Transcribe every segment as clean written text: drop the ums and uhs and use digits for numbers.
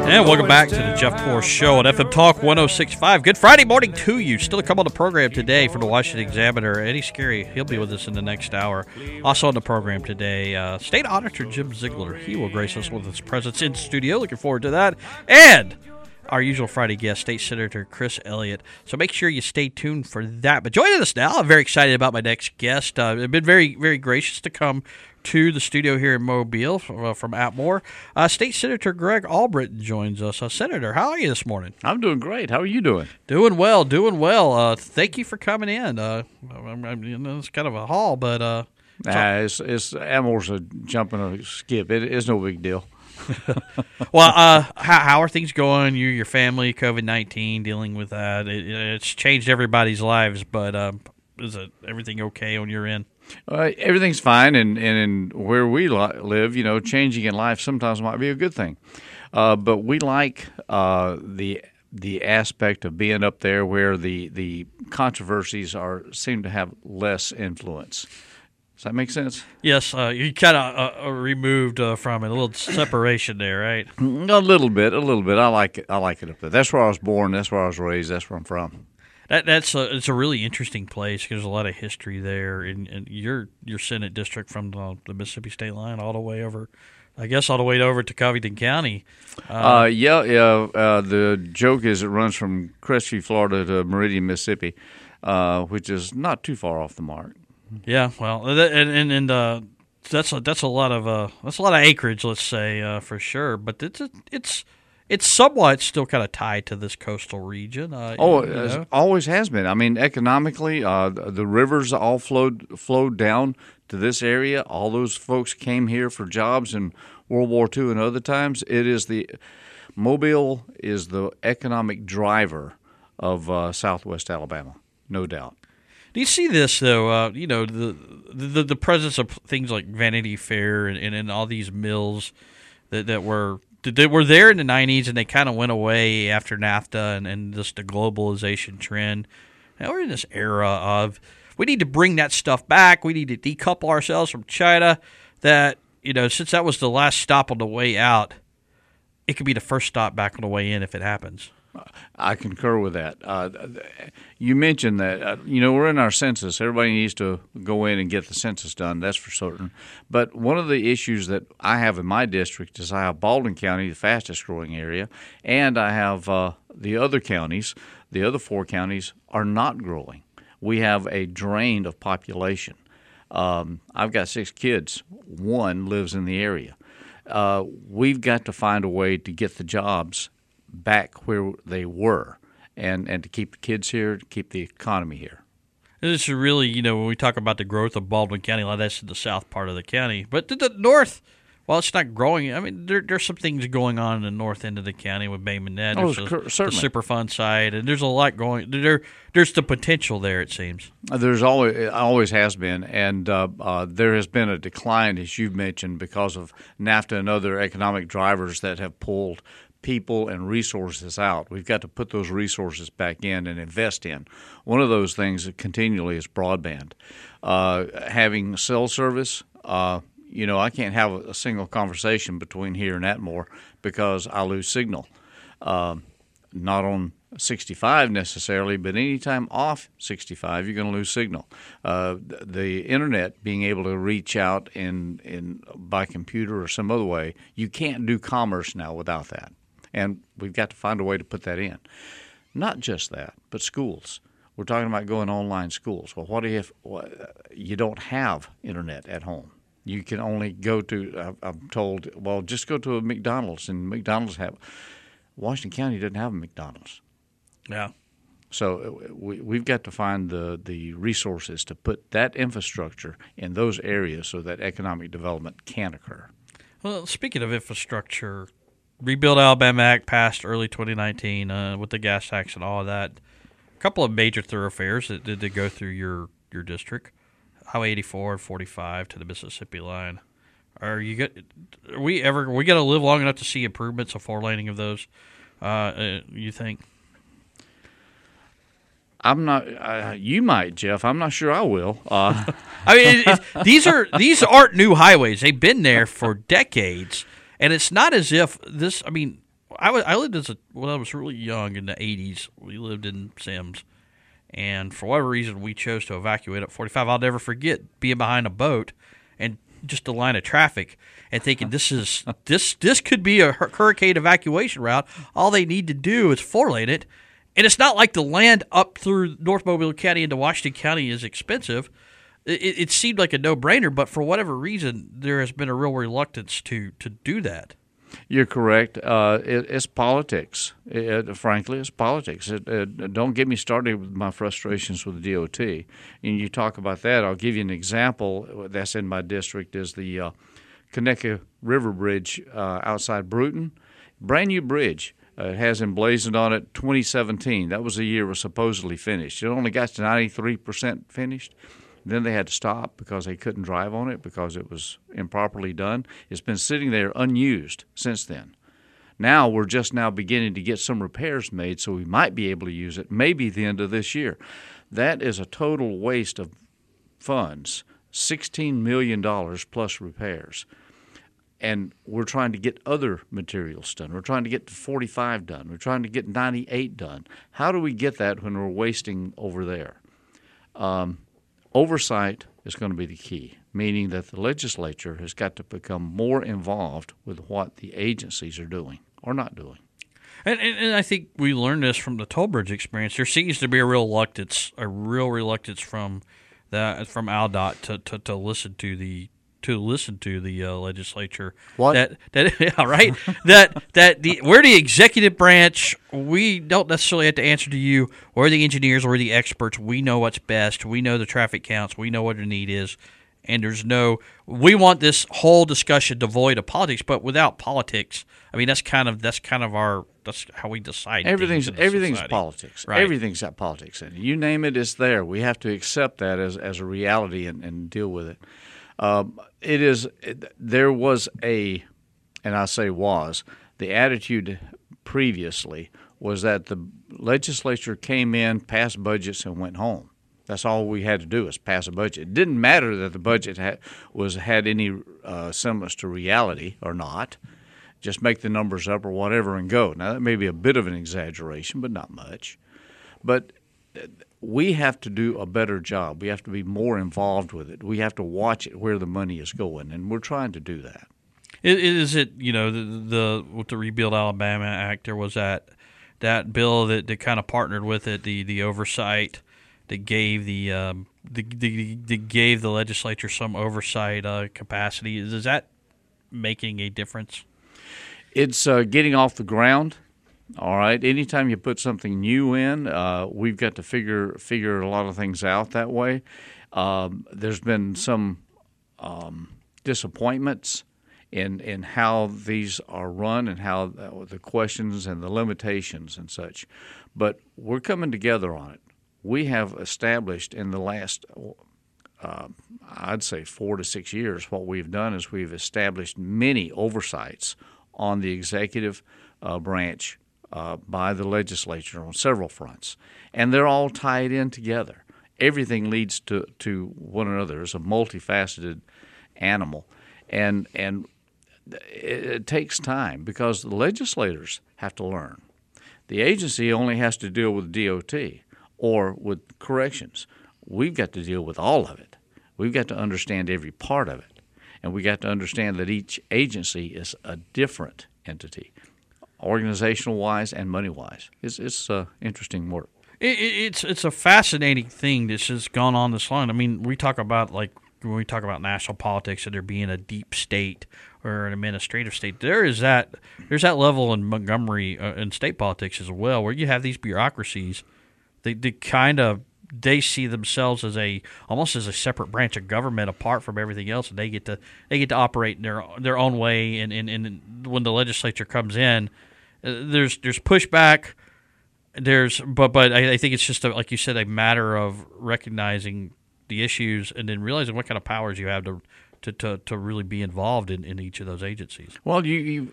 And welcome back to the Jeff Poor Show on FM Talk 106.5. Good Friday morning to you. Still to come on the program today from the Washington Examiner, Eddie Scary. He'll be with us in the next hour. Also on the program today, State Auditor Jim Ziegler. He will grace us with his presence in studio. Looking forward to that. And our usual Friday guest, State Senator Chris Elliott. So make sure you stay tuned for that. But joining us now, I'm very excited about my next guest. I've been very, very gracious to come to the studio here in Mobile from Atmore. State Senator Greg Albritton joins us. Senator, how are you this morning? I'm doing great. How are you doing? Doing well. Thank you for coming in. It's kind of a haul, but it's Atmore's a jump and a skip. It's no big deal. Well, how are things going? Your family, COVID-19, dealing with that. It's changed everybody's lives, but is everything okay on your end? Everything's fine, and in where we live, changing in life sometimes might be a good thing. But we like the aspect of being up there where the controversies seem to have less influence. Does that make sense? Yes, you kind of removed from it, a little separation there, right? A little bit. I like it up there. That's where I was born. That's where I was raised. That's where I'm from. It's a really interesting place. There's a lot of history there, and your Senate district from the Mississippi state line all the way over, I guess, all the way over to Covington County. The joke is it runs from Crestview, Florida, to Meridian, Mississippi, which is not too far off the mark. Yeah, well, and that's a lot of acreage, let's say, for sure. But it's somewhat still kind of tied to this coastal region. It always has been. I mean, economically, the rivers all flowed down to this area. All those folks came here for jobs in World War II and other times. Mobile is the economic driver of Southwest Alabama, no doubt. Do you see this though? The presence of things like Vanity Fair and all these mills that were there in the 90s, and they kind of went away after NAFTA and just the globalization trend. Now we're in this era of we need to bring that stuff back. We need to decouple ourselves from China. That, since that was the last stop on the way out, it could be the first stop back on the way in if it happens. I concur with that. You mentioned that, we're in our census. Everybody needs to go in and get the census done, that's for certain. But one of the issues that I have in my district is I have Baldwin County, the fastest growing area, and I have the other counties. The other four counties are not growing. We have a drain of population. I've got 6 kids. 1 lives in the area. We've got to find a way to get the jobs back where they were, and to keep the kids here, to keep the economy here. This is really, when we talk about the growth of Baldwin County, a lot of that's in the south part of the county. But to the north, while it's not growing, I mean, there's some things going on in the north end of the county with Bay Minette. There's the Superfund side, and there's a lot going. There's the potential there, it seems. There's always has been, and there has been a decline, as you've mentioned, because of NAFTA and other economic drivers that have pulled people and resources out. We've got to put those resources back in and invest in. One of those things continually is broadband. Having cell service, I can't have a single conversation between here and Atmore because I lose signal. Not on 65 necessarily, but anytime off 65, you're going to lose signal. The internet, being able to reach out in by computer or some other way, you can't do commerce now without that. And we've got to find a way to put that in. Not just that, but schools. We're talking about going online schools. Well, what if you don't have internet at home? You can only go to, I'm told, well, just go to a McDonald's, and Washington County doesn't have a McDonald's. Yeah. So we've got to find the resources to put that infrastructure in those areas so that economic development can occur. Well, speaking of infrastructure, Rebuild Alabama Act passed early 2019 with the gas tax and all of that. A couple of major thoroughfares that did go through your district, Highway 84 and 45 to the Mississippi line. Are we going to live long enough to see improvements, a 4-laning of those? You think? I'm not. You might, Jeff. I'm not sure I will. I mean, these aren't new highways. They've been there for decades, and it's not as if this. I mean, I lived when I was really young in the 80s. We lived in Sims, and for whatever reason, we chose to evacuate up 45. I'll never forget being behind a boat and just a line of traffic and thinking this could be a hurricane evacuation route. All they need to do is 4-lane it, and it's not like the land up through North Mobile County into Washington County is expensive. It seemed like a no-brainer, but for whatever reason, there has been a real reluctance to do that. You're correct. It's politics. Frankly, it's politics. Don't get me started with my frustrations with the DOT. And you talk about that. I'll give you an example that's in my district is the Conecuh River Bridge outside Bruton. Brand new bridge. It has emblazoned on it 2017. That was the year it was supposedly finished. It only got to 93% finished. Then they had to stop because they couldn't drive on it because it was improperly done. It's been sitting there unused since then. Now we're just now beginning to get some repairs made so we might be able to use it maybe at the end of this year. That is a total waste of funds, $16 million plus repairs. And we're trying to get other materials done. We're trying to get 45 done. We're trying to get 98 done. How do we get that when we're wasting over there? Oversight is going to be the key, meaning that the legislature has got to become more involved with what the agencies are doing or not doing. And I think we learned this from the toll bridge experience. There seems to be a real reluctance from AlDOT to listen to the legislature. What? Yeah, right. We're the executive branch. We don't necessarily have to answer to you. We're the engineers. We're the experts. We know what's best. We know the traffic counts. We know what the need is. And we want this whole discussion devoid of politics. But without politics, I mean, that's how we decide. Everything's politics. Right. Everything's got politics in it. You name it, it's there. We have to accept that as a reality and deal with it. There was the attitude previously was that the legislature came in, passed budgets, and went home. That's all we had to do was pass a budget. It didn't matter that the budget had any semblance to reality or not. Just make the numbers up or whatever and go. Now, that may be a bit of an exaggeration, but not much. But we have to do a better job. We have to be more involved with it. We have to watch it where the money is going, and we're trying to do that. Is it with the Rebuild Alabama Act, there was that bill that kind of partnered with it, the oversight that gave gave the legislature some oversight capacity. Is that making a difference? It's getting off the ground. All right. Anytime you put something new in, we've got to figure a lot of things out that way. There's been some disappointments in how these are run and how the questions and the limitations and such. But we're coming together on it. We have established in the last, I'd say 4 to 6 years, what we've done is we've established many oversights on the executive branch by the legislature on several fronts, and they're all tied in together. Everything leads to one another. It's a multifaceted animal, and it takes time because the legislators have to learn. The agency only has to deal with DOT or with corrections. We've got to deal with all of it. We've got to understand every part of it, and we got to understand that each agency is a different entity, organizational-wise and money-wise. It's interesting work. It's a fascinating thing that's just gone on this long. I mean, we talk about, like, when we talk about national politics and there being a deep state or an administrative state, there's that level in Montgomery in state politics as well, where you have these bureaucracies. They see themselves as almost as a separate branch of government apart from everything else, and they get to operate in their own way. And when the legislature comes in, there's pushback. But I think it's just like you said, a matter of recognizing the issues and then realizing what kind of powers you have to really be involved in each of those agencies. Well, you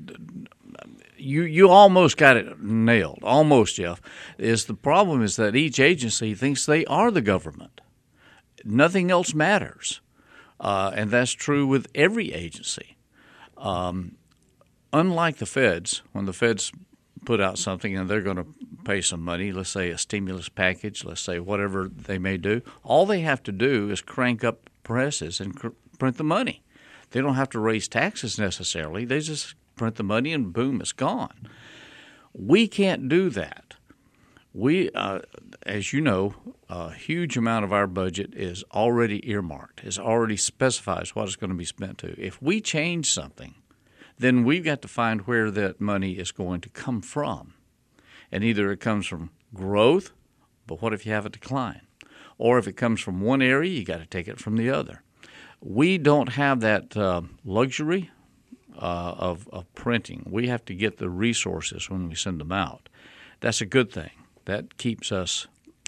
almost got it nailed. Almost, Jeff. The problem is that each agency thinks they are the government. Nothing else matters, and that's true with every agency. unlike the feds, when the feds put out something and they're going to pay some money, let's say a stimulus package, let's say whatever they may do, all they have to do is crank up presses and print the money. They don't have to raise taxes necessarily. They just print the money and boom, it's gone. We can't do that. We, as you know, a huge amount of our budget is already earmarked, is already specifies what it's going to be spent to. If we change something, then we've got to find where that money is going to come from. And either it comes from growth, but what if you have a decline? Or if it comes from one area, you got to take it from the other. We don't have that luxury of printing. We have to get the resources when we send them out. That's a good thing. That keeps us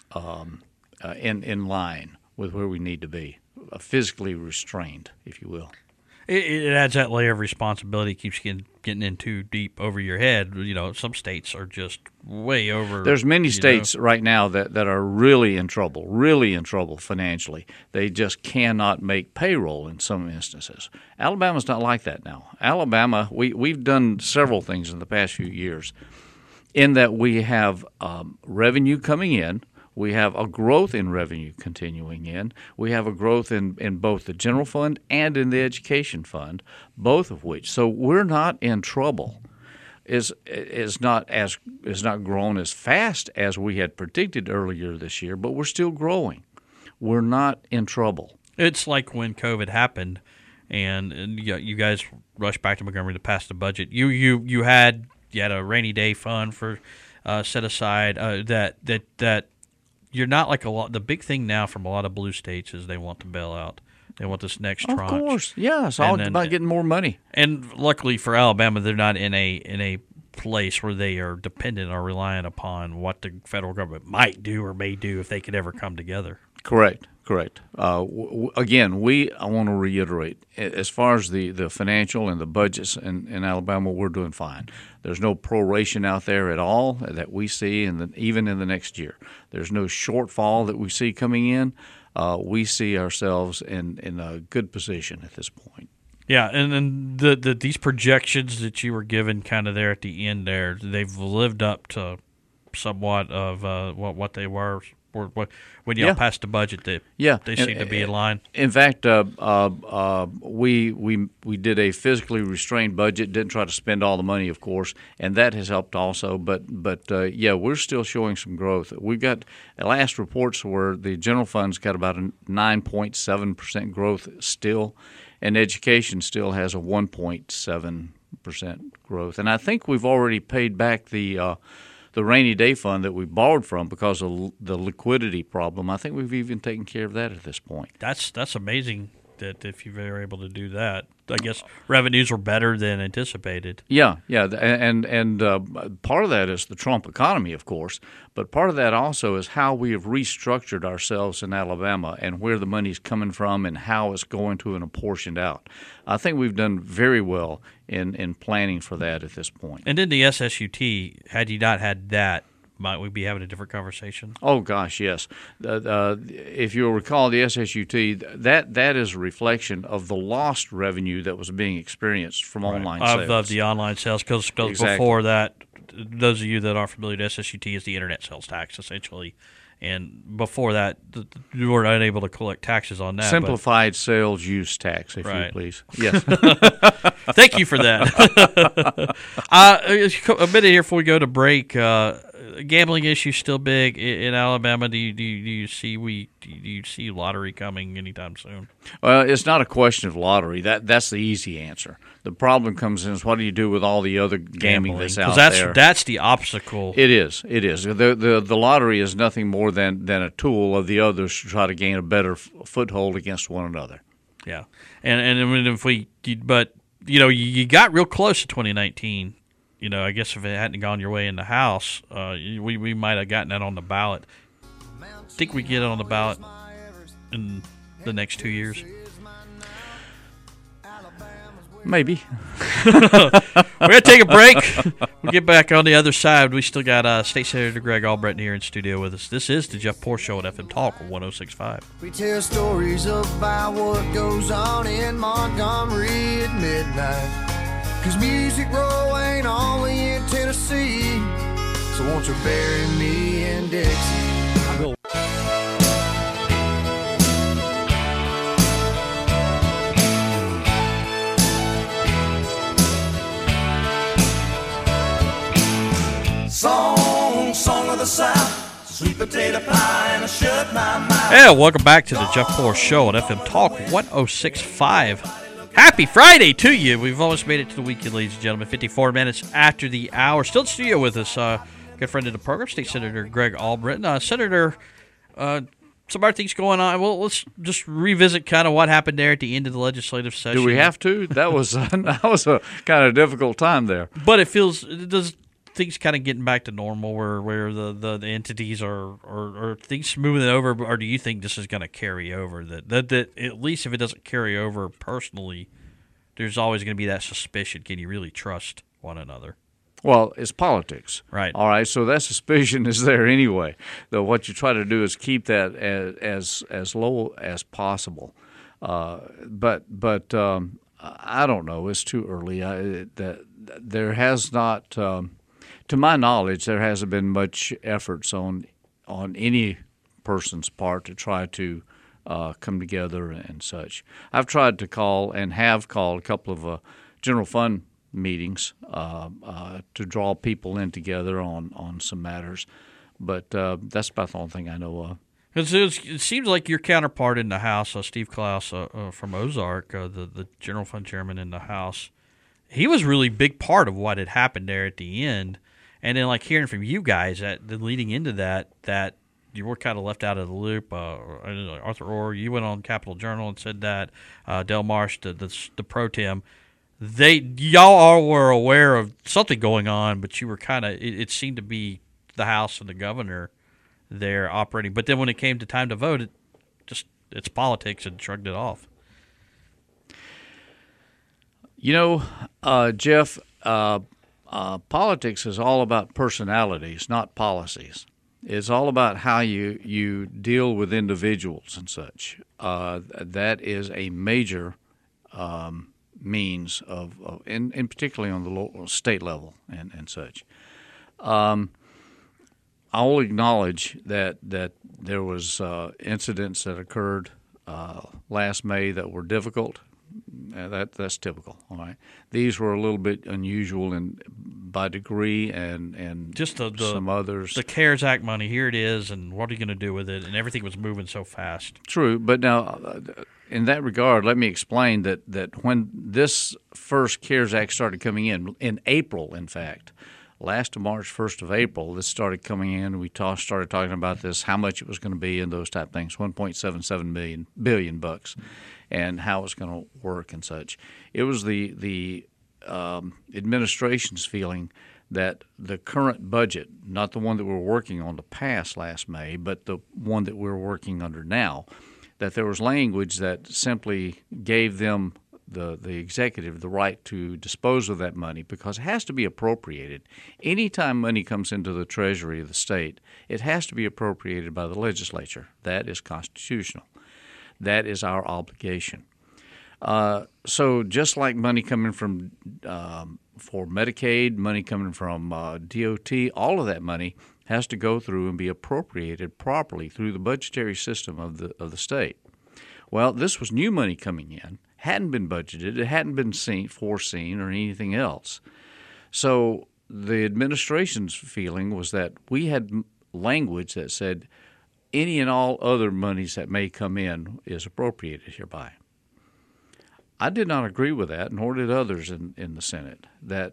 in line with where we need to be, physically restrained, if you will. It adds that layer of responsibility, keeps getting in too deep over your head. You know, some states are just way over. There's many states right now that are really in trouble financially. They just cannot make payroll in some instances. Alabama's not like that now. Alabama, we've done several things in the past few years in that we have revenue coming in. We have a growth in revenue continuing in. We have a growth in both the general fund and in the education fund, both of which. So we're not in trouble. Is not grown as fast as we had predicted earlier this year, but we're still growing. We're not in trouble. It's like when COVID happened, and you guys rushed back to Montgomery to pass the budget. You had a rainy day fund for set aside that. You're not like a lot. The big thing now from a lot of blue states is they want to bail out. They want this next tranche. Of course, yeah. It's all about getting more money. And luckily for Alabama, they're not in a place where they are dependent or reliant upon what the federal government might do or may do if they could ever come together. Correct. Again, I want to reiterate, as far as the financial and the budgets in Alabama, we're doing fine. There's no proration out there at all that we see, even in the next year. There's no shortfall that we see coming in. We see ourselves in a good position at this point. Yeah, and then these projections that you were given kind of there at the end there, they've lived up to somewhat of what they were. When y'all passed the budget, they seem to be in line. In fact, we did a physically restrained budget. Didn't try to spend all the money, of course, and that has helped also. But we're still showing some growth. We've got the last reports where the general fund's got about a 9.7% growth still, and education still has a 1.7% growth. And I think we've already paid back the rainy day fund that we borrowed from because of the liquidity problem. I think we've even taken care of that at this point. That's amazing that if you were able to do that. I guess revenues were better than anticipated. Yeah, and part of that is the Trump economy, of course, but part of that also is how we have restructured ourselves in Alabama and where the money's coming from and how it's going to and apportioned out. I think we've done very well in planning for that at this point. And then the SSUT, had you not had that, might we be having a different conversation? Oh, gosh, yes. If you'll recall, the SSUT, that is a reflection of the lost revenue that was being experienced from online sales. Of the online sales, because Exactly. Before that, those of you that aren't familiar, the SSUT is the internet sales tax, essentially. And before that, you were unable to collect taxes on that. Simplified sales use tax, if you please. Yes. Thank you for that. A minute here before we go to break. Gambling issue still big in Alabama. Do you see lottery coming anytime soon? Well, it's not a question of lottery. That's the easy answer. The problem comes in is what do you do with all the other gambling that's out there? That's the obstacle. It is. The lottery is nothing more than a tool of the others to try to gain a better foothold against one another. Yeah, and if you got real close to 2019. I guess if it hadn't gone your way in the House, we might have gotten that on the ballot. Think we get it on the ballot in the next 2 years? Maybe. We're going to take a break. We'll get back on the other side. We still got State Senator Greg Albritton here in studio with us. This is the Jeff Poor Show at FM Talk 106.5. We tell stories about what goes on in Montgomery at midnight. 'cause Music Row ain't only in Tennessee. So won't you bury me in Dixie? Song of the South, sweet potato pie, and I shut my mouth. Yeah, welcome back to the Jeff Poor Show on FM Talk 106.5. Happy Friday to you. We've almost made it to the weekend, ladies and gentlemen. 54 minutes after the hour. Still in studio with us, good friend of the program, State Senator Greg Albritton. Senator, some other things going on. Well, let's just revisit kind of what happened there at the end of the legislative session. Do we have to? That was a kind of difficult time there. But does things kind of getting back to normal where the entities are things smoothing over, or do you think this is going to carry over? That at least if it doesn't carry over personally, there's always going to be that suspicion. Can you really trust one another? Well, it's politics. Right. All right, so that suspicion is there anyway. Though what you try to do is keep that as low as possible. But I don't know. It's too early. There has not... to my knowledge, there hasn't been much efforts on any person's part to try to come together and such. I've tried to call and have called a couple of general fund meetings to draw people in together on some matters, but that's about the only thing I know of. It seems like your counterpart in the House, Steve Klaus from Ozark, the general fund chairman in the House, he was really a big part of what had happened there at the end. And then, like, hearing from you guys leading into that you were kind of left out of the loop. Arthur Orr, you went on Capitol Journal and said that. Del Marsh, the pro tem, y'all all were aware of something going on, but you were kind of it seemed to be the House and the governor there operating. But then when it came to time to vote, it's politics and shrugged it off. You know, Jeff. Politics is all about personalities, not policies. It's all about how you deal with individuals and such. That is a major means of in particularly on the local, state level and such. I will acknowledge that there was incidents that occurred last May that were difficult. That's typical. All right, these were a little bit unusual by degree and just some others. The CARES Act money, here it is, and what are you going to do with it? And everything was moving so fast. True, but now in that regard, let me explain that when this first CARES Act started coming in April, in fact. Last of March, 1st of April, this started coming in. We started talking about this, how much it was going to be, and those type of things. $1.77 billion bucks, and how it's going to work and such. It was the administration's feeling that the current budget, not the one that we were working on to pass last May, but the one that we're working under now, that there was language that simply gave them the executive the right to dispose of that money because it has to be appropriated. Anytime money comes into the treasury of the state, it has to be appropriated by the legislature. That is constitutional. That is our obligation. So just like money coming from for Medicaid, money coming from DOT, all of that money has to go through and be appropriated properly through the budgetary system of the state. Well, this was new money coming in. Hadn't been budgeted, it hadn't been foreseen or anything else. So the administration's feeling was that we had language that said any and all other monies that may come in is appropriated hereby. I did not agree with that, nor did others in the Senate,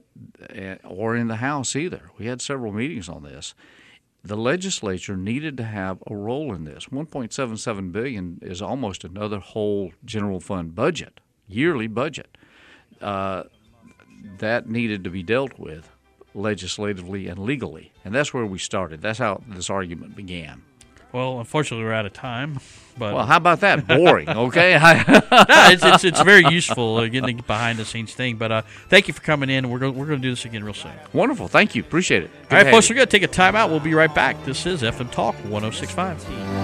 or in the House either. We had several meetings on this. The legislature needed to have a role in this. $1.77 billion is almost another whole general fund budget, yearly budget. That needed to be dealt with legislatively and legally, and that's where we started. That's how this argument began. Well, unfortunately, we're out of time. But well, how about that? Boring, okay? No, it's very useful getting the behind-the-scenes thing. But thank you for coming in. We're going to do this again real soon. Wonderful. Thank you. Appreciate it. All right, folks, we're going to take a time out. We'll be right back. This is FM Talk 106.5.